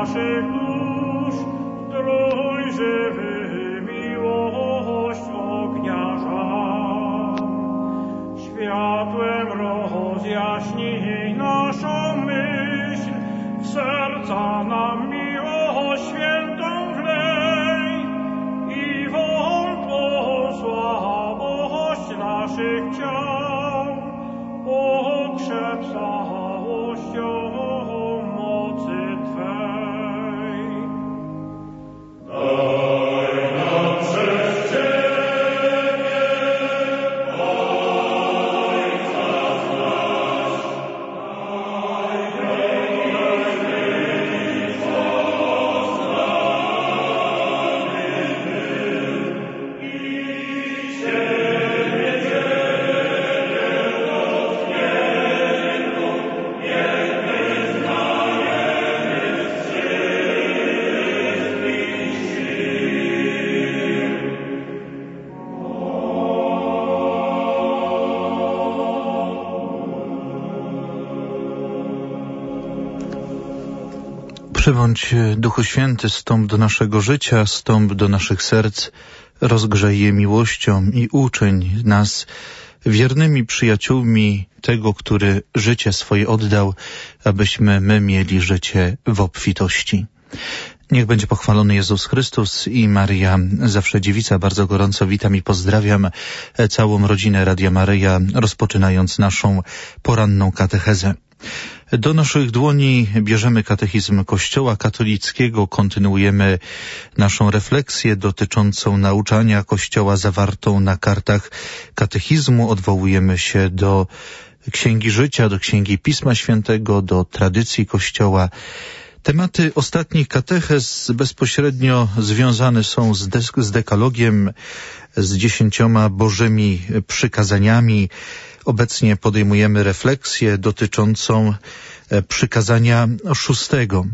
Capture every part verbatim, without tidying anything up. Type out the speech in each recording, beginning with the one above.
naszych dusz, Trój żywy miłość ogniarza. Światłem rozjaśnij naszą myśl, w serca nam miłość świętą wlej i wątłą słabość naszych ciał pokrzep całością mocy Twej. Daj nam przez Ciebie, Ojca znać, najwięcej poznany był i Ciebie Przybądź, Duchu Święty, stąp do naszego życia, stąp do naszych serc, rozgrzej je miłością i uczyń nas wiernymi przyjaciółmi tego, który życie swoje oddał, abyśmy my mieli życie w obfitości. Niech będzie pochwalony Jezus Chrystus i Maryja, zawsze dziewica. Bardzo gorąco witam i pozdrawiam całą rodzinę Radia Maryja, rozpoczynając naszą poranną katechezę. Do naszych dłoni bierzemy katechizm Kościoła katolickiego, kontynuujemy naszą refleksję dotyczącą nauczania Kościoła zawartą na kartach katechizmu, odwołujemy się do Księgi Życia, do Księgi Pisma Świętego, do tradycji Kościoła. Tematy ostatnich katechez bezpośrednio związane są z, de- z dekalogiem, z dziesięcioma Bożymi przykazaniami. Obecnie podejmujemy refleksję dotyczącą przykazania szóstego.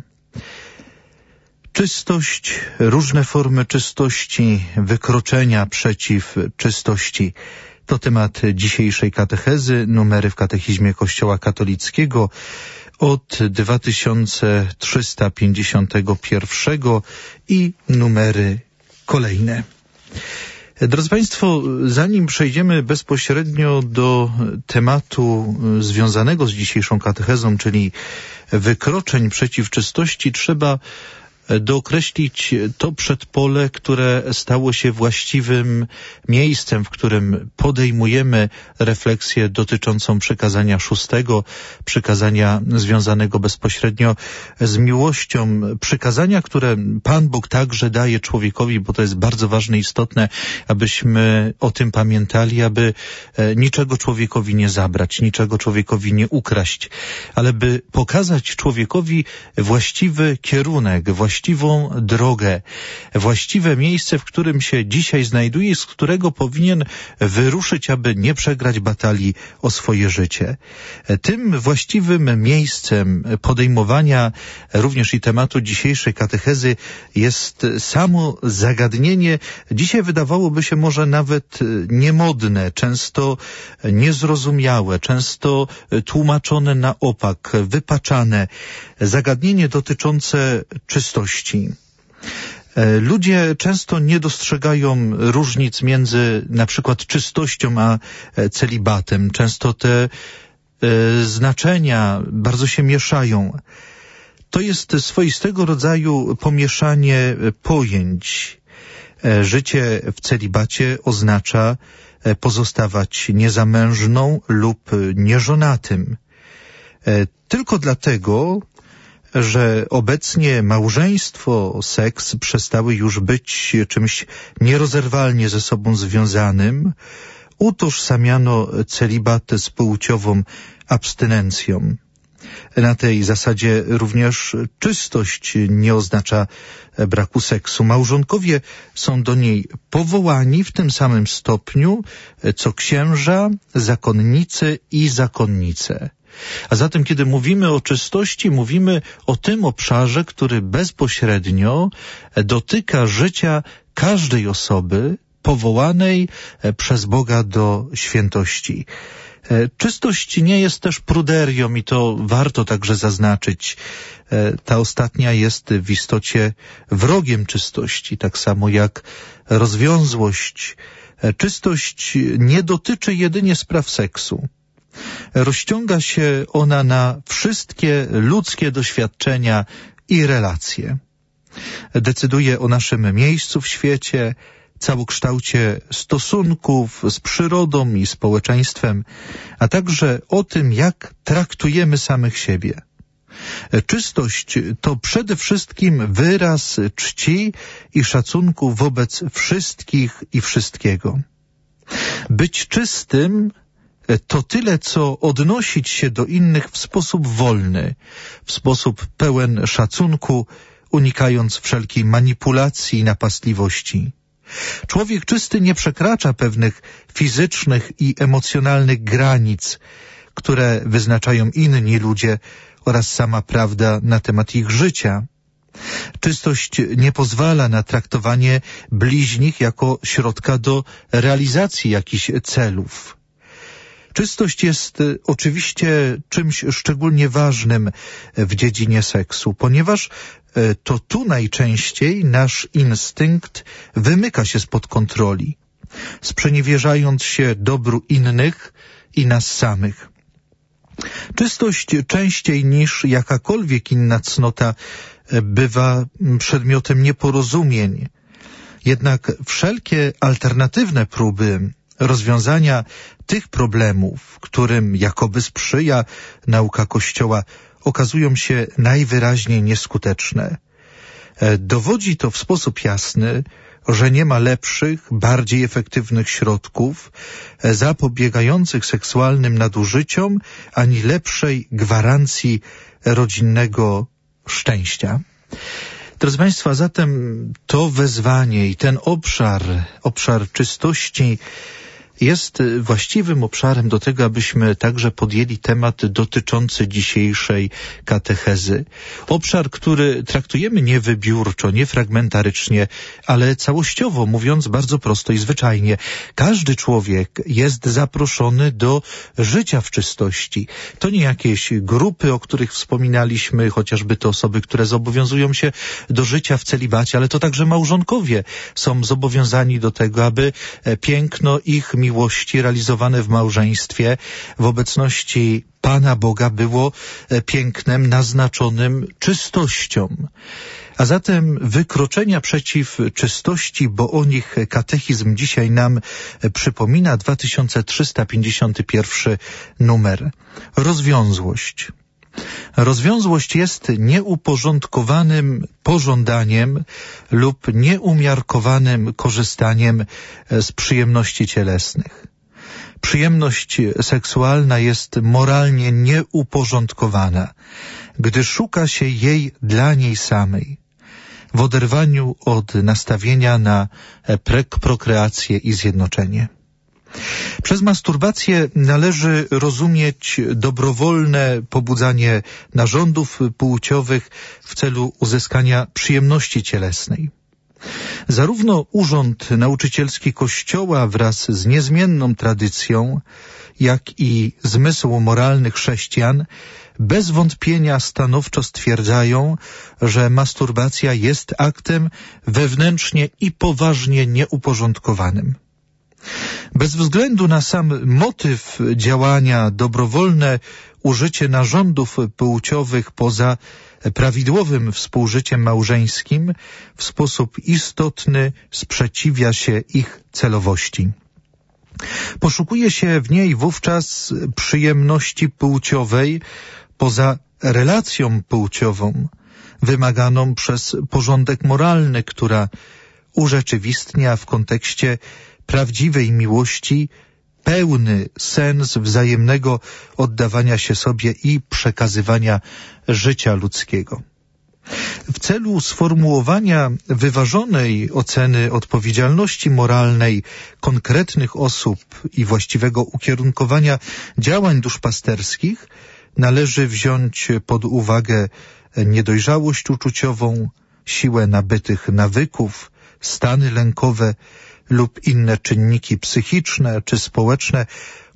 Czystość, różne formy czystości, wykroczenia przeciw czystości. To temat dzisiejszej katechezy, numery w katechizmie Kościoła katolickiego od dwa tysiące trzysta pięćdziesiątego pierwszego i numery kolejne. Drodzy Państwo, zanim przejdziemy bezpośrednio do tematu związanego z dzisiejszą katechezą, czyli wykroczeń przeciw czystości, trzeba dookreślić to przedpole, które stało się właściwym miejscem, w którym podejmujemy refleksję dotyczącą przykazania szóstego, przykazania związanego bezpośrednio z miłością, przykazania, które Pan Bóg także daje człowiekowi, bo to jest bardzo ważne i istotne, abyśmy o tym pamiętali, aby niczego człowiekowi nie zabrać, niczego człowiekowi nie ukraść, ale by pokazać człowiekowi właściwy kierunek, właściwy właściwą drogę, właściwe miejsce, w którym się dzisiaj znajduje i z którego powinien wyruszyć, aby nie przegrać batalii o swoje życie. Tym właściwym miejscem podejmowania również i tematu dzisiejszej katechezy jest samo zagadnienie, dzisiaj wydawałoby się może nawet niemodne, często niezrozumiałe, często tłumaczone na opak, wypaczane, zagadnienie dotyczące czystości. Ludzie często nie dostrzegają różnic między na przykład czystością a celibatem. Często te znaczenia bardzo się mieszają. To jest swoistego rodzaju pomieszanie pojęć. Życie w celibacie oznacza pozostawać niezamężną lub nieżonatym. Tylko dlatego, że obecnie małżeństwo, seks przestały już być czymś nierozerwalnie ze sobą związanym, utożsamiano celibat z płciową abstynencją. Na tej zasadzie również czystość nie oznacza braku seksu. Małżonkowie są do niej powołani w tym samym stopniu, co księża, zakonnicy i zakonnice. A zatem, kiedy mówimy o czystości, mówimy o tym obszarze, który bezpośrednio dotyka życia każdej osoby powołanej przez Boga do świętości. Czystość nie jest też pruderią i to warto także zaznaczyć. Ta ostatnia jest w istocie wrogiem czystości, tak samo jak rozwiązłość. Czystość nie dotyczy jedynie spraw seksu. Rozciąga się ona na wszystkie ludzkie doświadczenia i relacje. Decyduje o naszym miejscu w świecie, całokształcie stosunków z przyrodą i społeczeństwem, a także o tym, jak traktujemy samych siebie. Czystość to przede wszystkim wyraz czci i szacunku wobec wszystkich i wszystkiego. Być czystym to tyle, co odnosić się do innych w sposób wolny, w sposób pełen szacunku, unikając wszelkiej manipulacji i napastliwości. Człowiek czysty nie przekracza pewnych fizycznych i emocjonalnych granic, które wyznaczają inni ludzie oraz sama prawda na temat ich życia. Czystość nie pozwala na traktowanie bliźnich jako środka do realizacji jakichś celów. Czystość jest oczywiście czymś szczególnie ważnym w dziedzinie seksu, ponieważ to tu najczęściej nasz instynkt wymyka się spod kontroli, sprzeniewierzając się dobru innych i nas samych. Czystość częściej niż jakakolwiek inna cnota bywa przedmiotem nieporozumień. Jednak wszelkie alternatywne próby rozwiązania tych problemów, którym jakoby sprzyja nauka Kościoła, okazują się najwyraźniej nieskuteczne. Dowodzi to w sposób jasny, że nie ma lepszych, bardziej efektywnych środków zapobiegających seksualnym nadużyciom, ani lepszej gwarancji rodzinnego szczęścia. Drodzy Państwo, zatem to wezwanie i ten obszar, obszar czystości jest właściwym obszarem do tego, abyśmy także podjęli temat dotyczący dzisiejszej katechezy. Obszar, który traktujemy nie wybiórczo, nie fragmentarycznie, ale całościowo, mówiąc bardzo prosto i zwyczajnie. Każdy człowiek jest zaproszony do życia w czystości. To nie jakieś grupy, o których wspominaliśmy, chociażby te osoby, które zobowiązują się do życia w celibacie, ale to także małżonkowie są zobowiązani do tego, aby piękno ich miłości realizowane w małżeństwie w obecności Pana Boga było pięknem naznaczonym czystością. A zatem wykroczenia przeciw czystości, bo o nich katechizm dzisiaj nam przypomina, dwa tysiące trzysta pięćdziesiąty pierwszy numer. Rozwiązłość. Rozwiązłość jest nieuporządkowanym pożądaniem lub nieumiarkowanym korzystaniem z przyjemności cielesnych. Przyjemność seksualna jest moralnie nieuporządkowana, gdy szuka się jej dla niej samej, w oderwaniu od nastawienia na prokreację i zjednoczenie. Przez masturbację należy rozumieć dobrowolne pobudzanie narządów płciowych w celu uzyskania przyjemności cielesnej. Zarówno urząd nauczycielski Kościoła wraz z niezmienną tradycją, jak i zmysł moralny chrześcijan bez wątpienia stanowczo stwierdzają, że masturbacja jest aktem wewnętrznie i poważnie nieuporządkowanym. Bez względu na sam motyw działania, dobrowolne użycie narządów płciowych poza prawidłowym współżyciem małżeńskim w sposób istotny sprzeciwia się ich celowości. Poszukuje się w niej wówczas przyjemności płciowej poza relacją płciową, wymaganą przez porządek moralny, która urzeczywistnia w kontekście prawdziwej miłości pełny sens wzajemnego oddawania się sobie i przekazywania życia ludzkiego. W celu sformułowania wyważonej oceny odpowiedzialności moralnej konkretnych osób i właściwego ukierunkowania działań duszpasterskich należy wziąć pod uwagę niedojrzałość uczuciową, siłę nabytych nawyków, stany lękowe lub inne czynniki psychiczne czy społeczne,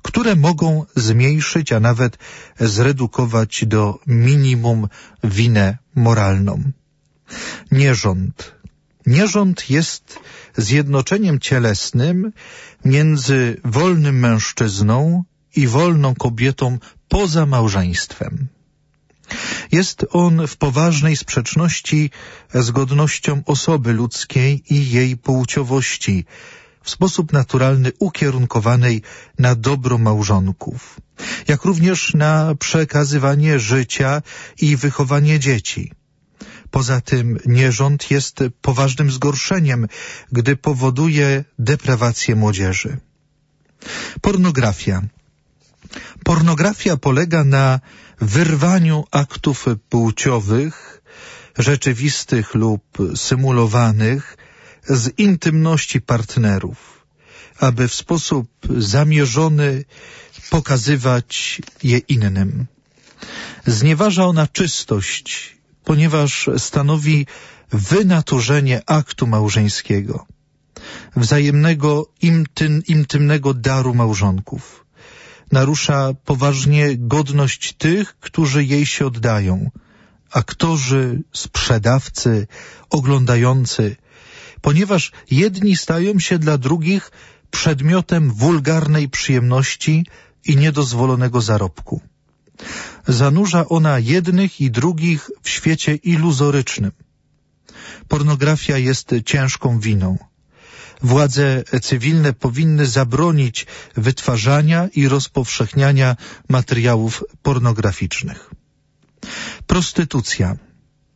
które mogą zmniejszyć, a nawet zredukować do minimum winę moralną. Nierząd. Nierząd jest zjednoczeniem cielesnym między wolnym mężczyzną i wolną kobietą poza małżeństwem. Jest on w poważnej sprzeczności z godnością osoby ludzkiej i jej płciowości, w sposób naturalny ukierunkowanej na dobro małżonków, jak również na przekazywanie życia i wychowanie dzieci. Poza tym nierząd jest poważnym zgorszeniem, gdy powoduje deprawację młodzieży. Pornografia. Pornografia polega na wyrwaniu aktów płciowych, rzeczywistych lub symulowanych, z intymności partnerów, aby w sposób zamierzony pokazywać je innym. Znieważa ona czystość, ponieważ stanowi wynaturzenie aktu małżeńskiego, wzajemnego intym, intymnego daru małżonków. Narusza poważnie godność tych, którzy jej się oddają, aktorzy, sprzedawcy, oglądający, ponieważ jedni stają się dla drugich przedmiotem wulgarnej przyjemności i niedozwolonego zarobku. Zanurza ona jednych i drugich w świecie iluzorycznym. Pornografia jest ciężką winą. Władze cywilne powinny zabronić wytwarzania i rozpowszechniania materiałów pornograficznych. Prostytucja.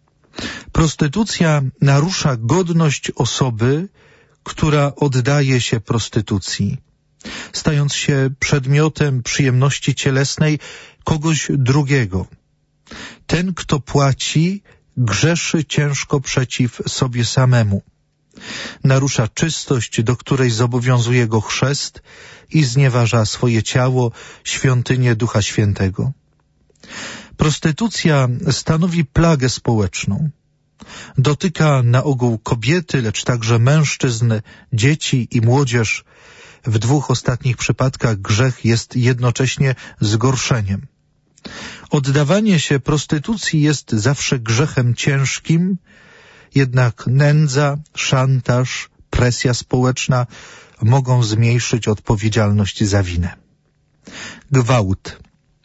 Prostytucja narusza godność osoby, która oddaje się prostytucji, stając się przedmiotem przyjemności cielesnej kogoś drugiego. Ten, kto płaci, grzeszy ciężko przeciw sobie samemu. Narusza czystość, do której zobowiązuje go chrzest i znieważa swoje ciało, świątynię Ducha Świętego. Prostytucja stanowi plagę społeczną. Dotyka na ogół kobiety, lecz także mężczyzn, dzieci i młodzież. W dwóch ostatnich przypadkach grzech jest jednocześnie zgorszeniem. Oddawanie się prostytucji jest zawsze grzechem ciężkim, jednak nędza, szantaż, presja społeczna mogą zmniejszyć odpowiedzialność za winę. Gwałt.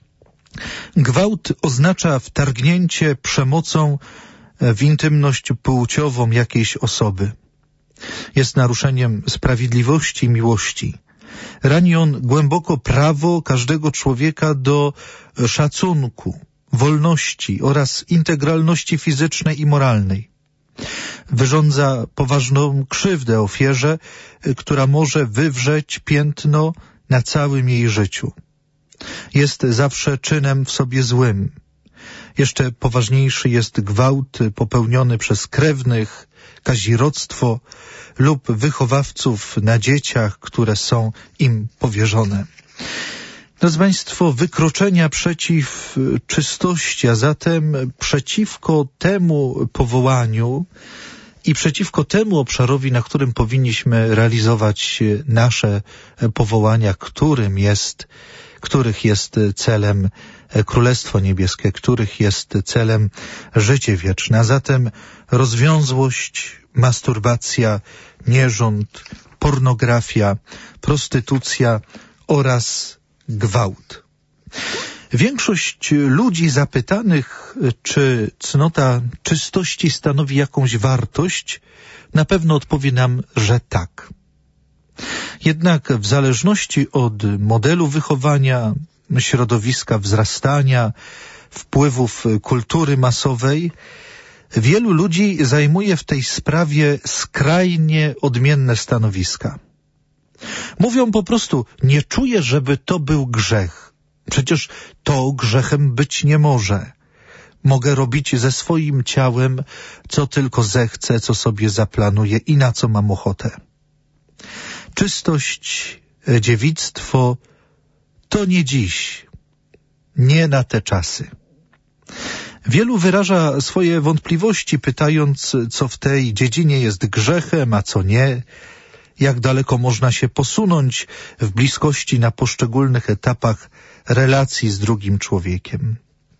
Gwałt oznacza wtargnięcie przemocą w intymność płciową jakiejś osoby. Jest naruszeniem sprawiedliwości i miłości. Rani on głęboko prawo każdego człowieka do szacunku, wolności oraz integralności fizycznej i moralnej. Wyrządza poważną krzywdę ofierze, która może wywrzeć piętno na całym jej życiu. Jest zawsze czynem w sobie złym. Jeszcze poważniejszy jest gwałt popełniony przez krewnych, kazirodztwo lub wychowawców na dzieciach, które są im powierzone. Drodzy Państwo, wykroczenia przeciw czystości, a zatem przeciwko temu powołaniu i przeciwko temu obszarowi, na którym powinniśmy realizować nasze powołania, którym jest, których jest celem Królestwo Niebieskie, których jest celem życie wieczne, a zatem rozwiązłość, masturbacja, nierząd, pornografia, prostytucja oraz gwałt. Większość ludzi zapytanych, czy cnota czystości stanowi jakąś wartość, na pewno odpowie nam, że tak. Jednak w zależności od modelu wychowania, środowiska wzrastania, wpływów kultury masowej, wielu ludzi zajmuje w tej sprawie skrajnie odmienne stanowiska. Mówią po prostu, nie czuję, żeby to był grzech. Przecież to grzechem być nie może. Mogę robić ze swoim ciałem, co tylko zechcę, co sobie zaplanuję i na co mam ochotę. Czystość, dziewictwo to nie dziś, nie na te czasy. Wielu wyraża swoje wątpliwości, pytając, co w tej dziedzinie jest grzechem, a co nie. jak daleko można się posunąć w bliskości na poszczególnych etapach relacji z drugim człowiekiem.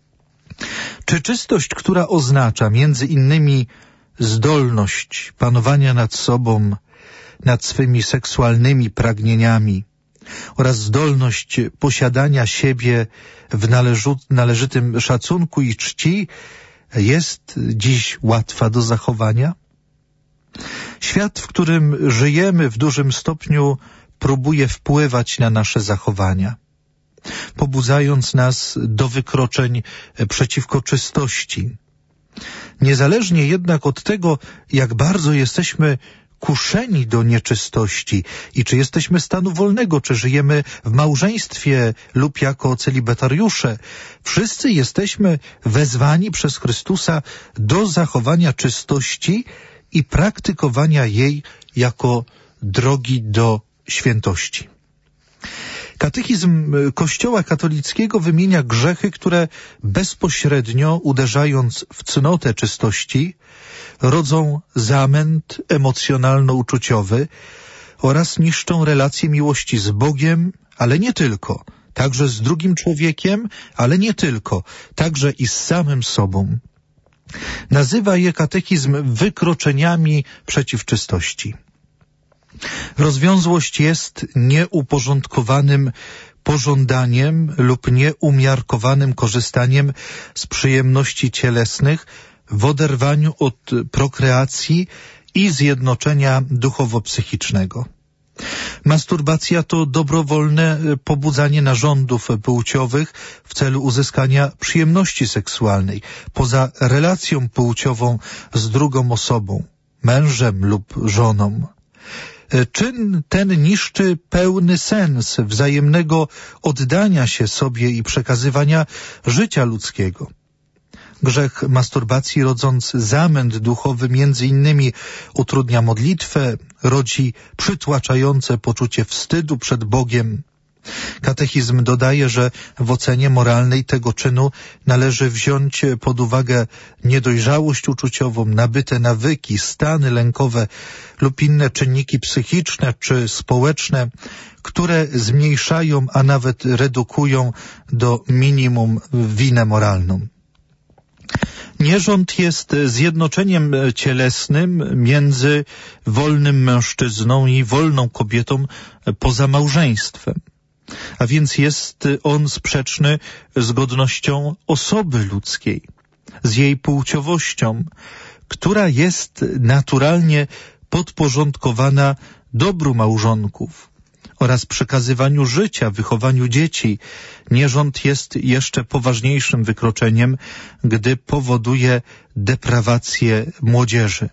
Czy czystość, która oznacza między innymi zdolność panowania nad sobą, nad swymi seksualnymi pragnieniami oraz zdolność posiadania siebie w należu, należytym szacunku i czci, jest dziś łatwa do zachowania? Świat, w którym żyjemy, w dużym stopniu próbuje wpływać na nasze zachowania, pobudzając nas do wykroczeń przeciwko czystości. Niezależnie jednak od tego, jak bardzo jesteśmy kuszeni do nieczystości i czy jesteśmy stanu wolnego, czy żyjemy w małżeństwie lub jako celibatariusze, wszyscy jesteśmy wezwani przez Chrystusa do zachowania czystości i praktykowania jej jako drogi do świętości. Katechizm Kościoła katolickiego wymienia grzechy, które bezpośrednio, uderzając w cnotę czystości, rodzą zamęt emocjonalno-uczuciowy oraz niszczą relacje miłości z Bogiem, ale nie tylko, także z drugim człowiekiem, ale nie tylko, także i z samym sobą. Nazywa je katechizm wykroczeniami przeciw czystości. Rozwiązłość jest nieuporządkowanym pożądaniem lub nieumiarkowanym korzystaniem z przyjemności cielesnych w oderwaniu od prokreacji i zjednoczenia duchowo-psychicznego. Masturbacja to dobrowolne pobudzanie narządów płciowych w celu uzyskania przyjemności seksualnej, poza relacją płciową z drugą osobą, mężem lub żoną. Czyn ten niszczy pełny sens wzajemnego oddania się sobie i przekazywania życia ludzkiego. Grzech masturbacji, rodząc zamęt duchowy, między innymi utrudnia modlitwę, rodzi przytłaczające poczucie wstydu przed Bogiem. Katechizm dodaje, że w ocenie moralnej tego czynu należy wziąć pod uwagę niedojrzałość uczuciową, nabyte nawyki, stany lękowe lub inne czynniki psychiczne czy społeczne, które zmniejszają, a nawet redukują do minimum winę moralną. Nierząd jest zjednoczeniem cielesnym między wolnym mężczyzną i wolną kobietą poza małżeństwem. A więc jest on sprzeczny z godnością osoby ludzkiej, z jej płciowością, która jest naturalnie podporządkowana dobru małżonków oraz przekazywaniu życia, wychowaniu dzieci. Nierząd jest jeszcze poważniejszym wykroczeniem, gdy powoduje deprawację młodzieży.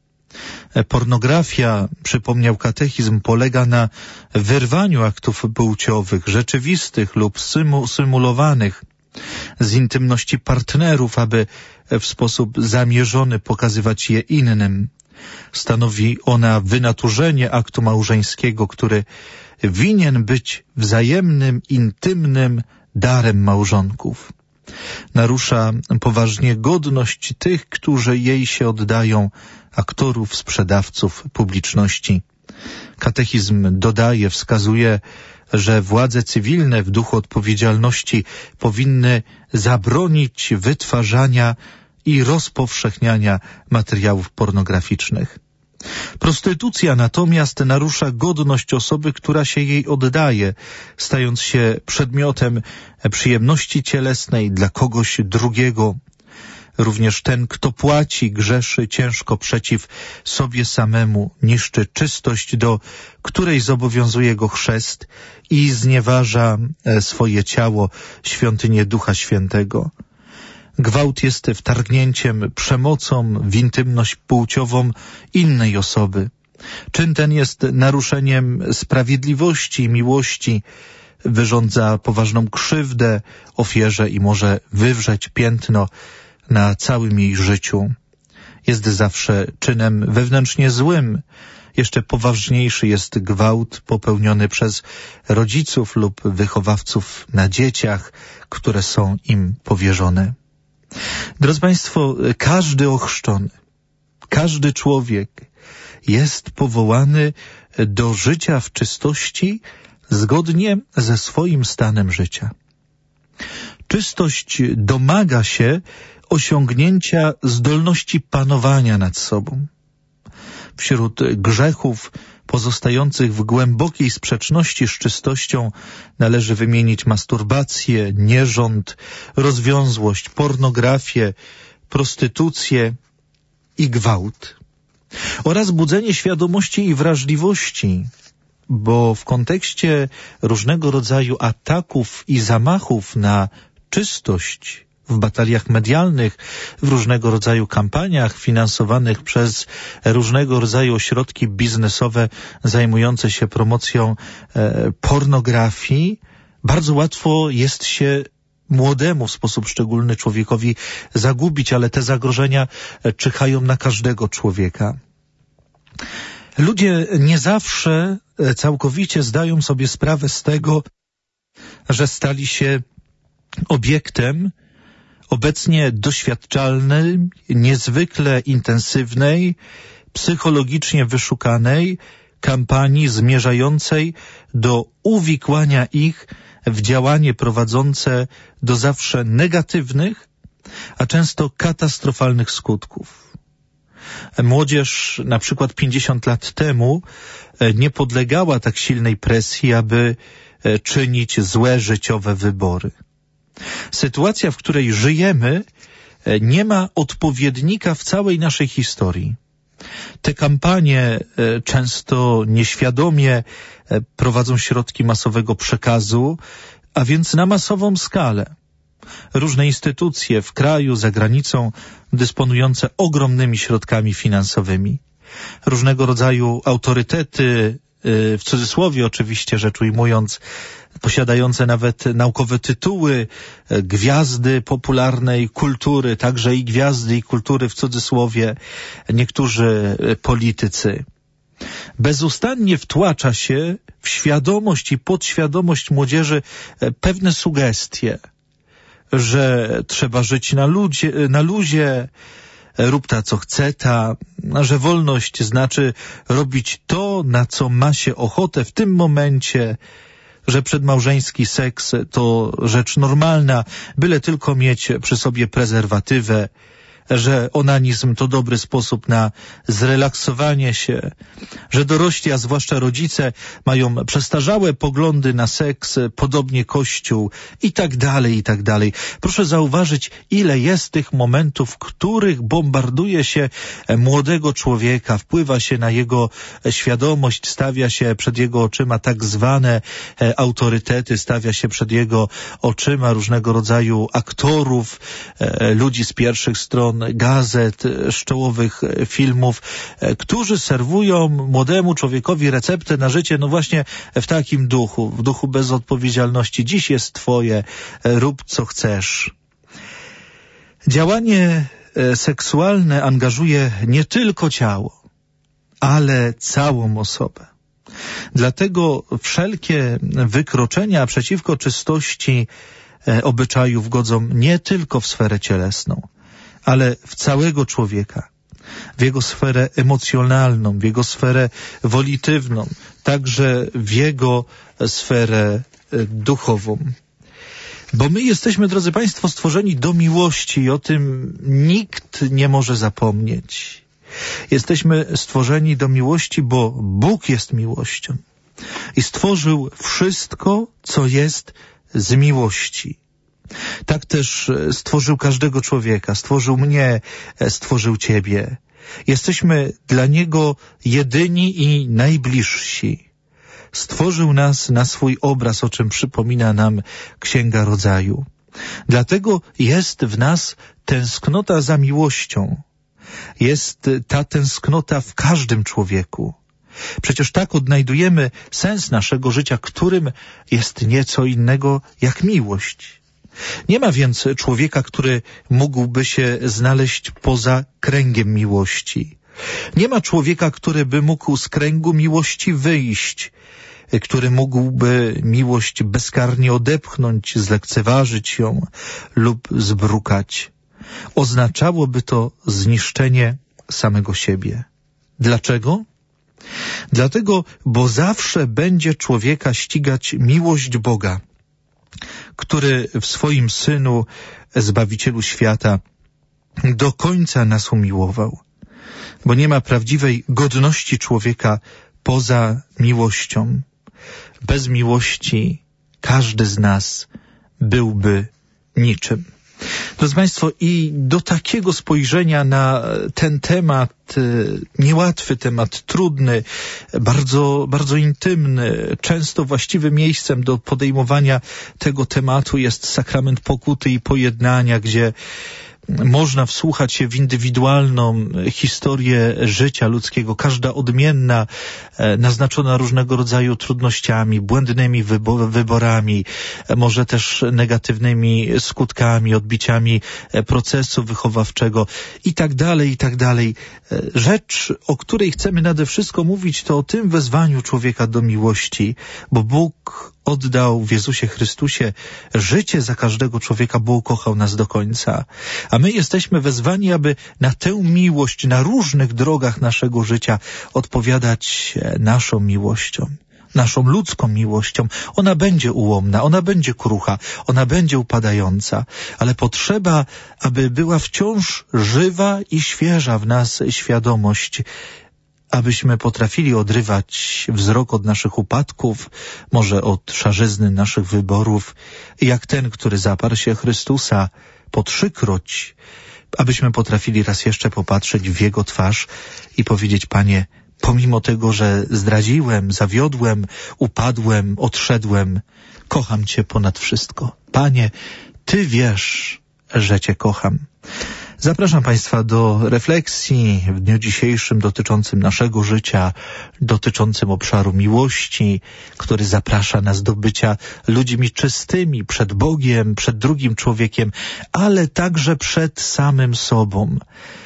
Pornografia, przypomniał katechizm, polega na wyrwaniu aktów płciowych, rzeczywistych lub symu, symulowanych, z intymności partnerów, aby w sposób zamierzony pokazywać je innym. Stanowi ona wynaturzenie aktu małżeńskiego, który winien być wzajemnym, intymnym darem małżonków. Narusza poważnie godność tych, którzy jej się oddają, aktorów, sprzedawców, publiczności. Katechizm dodaje, wskazuje, że władze cywilne w duchu odpowiedzialności powinny zabronić wytwarzania i rozpowszechniania materiałów pornograficznych. Prostytucja natomiast narusza godność osoby, która się jej oddaje, stając się przedmiotem przyjemności cielesnej dla kogoś drugiego. Również ten, kto płaci, grzeszy ciężko przeciw sobie samemu, niszczy czystość, do której zobowiązuje go chrzest i znieważa swoje ciało, świątynię Ducha Świętego. Gwałt jest wtargnięciem przemocą w intymność płciową innej osoby. Czyn ten jest naruszeniem sprawiedliwości i miłości, wyrządza poważną krzywdę ofierze i może wywrzeć piętno na całym jej życiu. Jest zawsze czynem wewnętrznie złym. Jeszcze poważniejszy jest gwałt popełniony przez rodziców lub wychowawców na dzieciach, które są im powierzone. Drodzy Państwo, każdy ochrzczony, każdy człowiek jest powołany do życia w czystości zgodnie ze swoim stanem życia. Czystość domaga się osiągnięcia zdolności panowania nad sobą. Wśród grzechów pozostających w głębokiej sprzeczności z czystością należy wymienić masturbację, nierząd, rozwiązłość, pornografię, prostytucję i gwałt. Oraz budzenie świadomości i wrażliwości, bo w kontekście różnego rodzaju ataków i zamachów na czystość w bataliach medialnych, w różnego rodzaju kampaniach finansowanych przez różnego rodzaju ośrodki biznesowe zajmujące się promocją e, pornografii, bardzo łatwo jest się młodemu w sposób szczególny człowiekowi zagubić, ale te zagrożenia czyhają na każdego człowieka. Ludzie nie zawsze całkowicie zdają sobie sprawę z tego, że stali się obiektem obecnie doświadczalnej, niezwykle intensywnej, psychologicznie wyszukanej kampanii zmierzającej do uwikłania ich w działanie prowadzące do zawsze negatywnych, a często katastrofalnych skutków. Młodzież na przykład pięćdziesiąt lat temu nie podlegała tak silnej presji, aby czynić złe życiowe wybory. Sytuacja, w której żyjemy, nie ma odpowiednika w całej naszej historii. Te kampanie często nieświadomie prowadzą środki masowego przekazu, a więc na masową skalę. Różne instytucje w kraju, za granicą, dysponujące ogromnymi środkami finansowymi. Różnego rodzaju autorytety, w cudzysłowie oczywiście rzecz ujmując, posiadające nawet naukowe tytuły, gwiazdy popularnej kultury, także i gwiazdy i kultury w cudzysłowie, niektórzy politycy. Bezustannie wtłacza się w świadomość i podświadomość młodzieży pewne sugestie, że trzeba żyć na ludzie, na luzie, rób ta co chce ta, że wolność znaczy robić to, na co ma się ochotę w tym momencie, że przedmałżeński seks to rzecz normalna, byle tylko mieć przy sobie prezerwatywę, że onanizm to dobry sposób na zrelaksowanie się, że dorośli, a zwłaszcza rodzice, mają przestarzałe poglądy na seks, podobnie Kościół i tak dalej, i tak dalej. Proszę zauważyć, ile jest tych momentów, w których bombarduje się młodego człowieka, wpływa się na jego świadomość, stawia się przed jego oczyma tak zwane autorytety, stawia się przed jego oczyma różnego rodzaju aktorów, ludzi z pierwszych stron gazet, szczołowych filmów, którzy serwują młodemu człowiekowi receptę na życie, no właśnie w takim duchu, w duchu bezodpowiedzialności. Dziś jest twoje, rób co chcesz. Działanie seksualne angażuje nie tylko ciało, ale całą osobę. Dlatego wszelkie wykroczenia przeciwko czystości obyczajów godzą nie tylko w sferę cielesną, ale w całego człowieka, w jego sferę emocjonalną, w jego sferę wolitywną, także w jego sferę duchową. Bo my jesteśmy, drodzy Państwo, stworzeni do miłości i o tym nikt nie może zapomnieć. Jesteśmy stworzeni do miłości, bo Bóg jest miłością i stworzył wszystko, co jest z miłości. Tak też stworzył każdego człowieka, stworzył mnie, stworzył Ciebie. Jesteśmy dla Niego jedyni i najbliżsi. Stworzył nas na swój obraz, o czym przypomina nam Księga Rodzaju. Dlatego jest w nas tęsknota za miłością. Jest ta tęsknota w każdym człowieku. Przecież tak odnajdujemy sens naszego życia, którym jest nieco innego jak miłość. Nie ma więc człowieka, który mógłby się znaleźć poza kręgiem miłości. Nie ma człowieka, który by mógł z kręgu miłości wyjść, który mógłby miłość bezkarnie odepchnąć, zlekceważyć ją lub zbrukać. Oznaczałoby to zniszczenie samego siebie. Dlaczego? Dlatego, bo zawsze będzie człowieka ścigać miłość Boga, który w swoim Synu, Zbawicielu świata, do końca nas umiłował. Bo nie ma prawdziwej godności człowieka poza miłością. Bez miłości każdy z nas byłby niczym. Drodzy Państwo, i do takiego spojrzenia na ten temat, niełatwy temat, trudny, bardzo, bardzo intymny, często właściwym miejscem do podejmowania tego tematu jest sakrament pokuty i pojednania, gdzie można wsłuchać się w indywidualną historię życia ludzkiego, każda odmienna, naznaczona różnego rodzaju trudnościami, błędnymi wyborami, może też negatywnymi skutkami, odbiciami procesu wychowawczego i tak dalej, i tak dalej. Rzecz, o której chcemy nade wszystko mówić, to o tym wezwaniu człowieka do miłości, bo Bóg oddał w Jezusie Chrystusie życie za każdego człowieka, bo ukochał nas do końca. A my jesteśmy wezwani, aby na tę miłość, na różnych drogach naszego życia odpowiadać naszą miłością, naszą ludzką miłością. Ona będzie ułomna, ona będzie krucha, ona będzie upadająca, ale potrzeba, aby była wciąż żywa i świeża w nas świadomość, abyśmy potrafili odrywać wzrok od naszych upadków, może od szarzyzny naszych wyborów, jak ten, który zaparł się Chrystusa po trzykroć, abyśmy potrafili raz jeszcze popatrzeć w Jego twarz i powiedzieć: Panie, pomimo tego, że zdradziłem, zawiodłem, upadłem, odszedłem, kocham Cię ponad wszystko. Panie, Ty wiesz, że Cię kocham. Zapraszam Państwa do refleksji w dniu dzisiejszym dotyczącym naszego życia, dotyczącym obszaru miłości, który zaprasza nas do bycia ludźmi czystymi przed Bogiem, przed drugim człowiekiem, ale także przed samym sobą.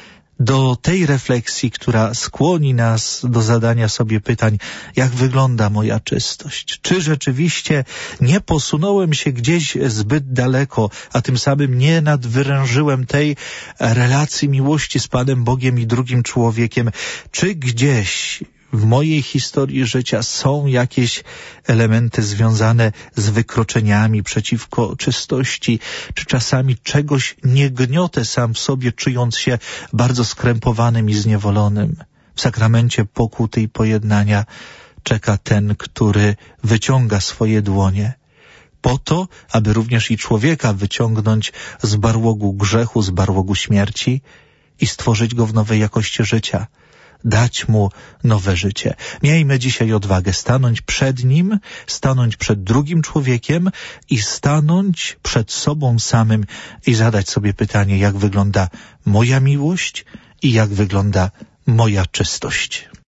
Do tej refleksji, która skłoni nas do zadania sobie pytań: jak wygląda moja czystość? Czy rzeczywiście nie posunąłem się gdzieś zbyt daleko, a tym samym nie nadwyrężyłem tej relacji miłości z Panem Bogiem i drugim człowiekiem? Czy gdzieś w mojej historii życia są jakieś elementy związane z wykroczeniami przeciwko czystości, czy czasami czegoś nie gniotę sam w sobie, czując się bardzo skrępowanym i zniewolonym? W sakramencie pokuty i pojednania czeka ten, który wyciąga swoje dłonie, po to, aby również i człowieka wyciągnąć z barłogu grzechu, z barłogu śmierci i stworzyć go w nowej jakości życia. Dać mu nowe życie. Miejmy dzisiaj odwagę stanąć przed nim, stanąć przed drugim człowiekiem i stanąć przed sobą samym i zadać sobie pytanie: jak wygląda moja miłość i jak wygląda moja czystość.